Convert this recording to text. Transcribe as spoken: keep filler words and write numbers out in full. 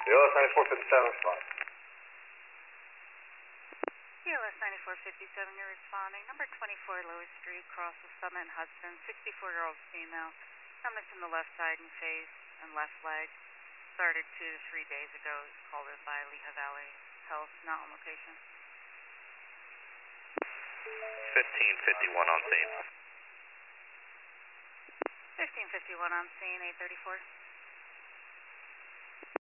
The L S ninety-four fifty-seven respond. C L S ninety-four fifty-seven, you're responding. Number twenty-four Lewis Street, cross of Summit and Hudson, sixty-four-year-old female. Numbness in the left side and face and left leg. Started two to three days ago. It's called in by Lehigh Valley Health, not on location. fifteen fifty-one on scene. fifteen fifty-one on scene, eight thirty-four.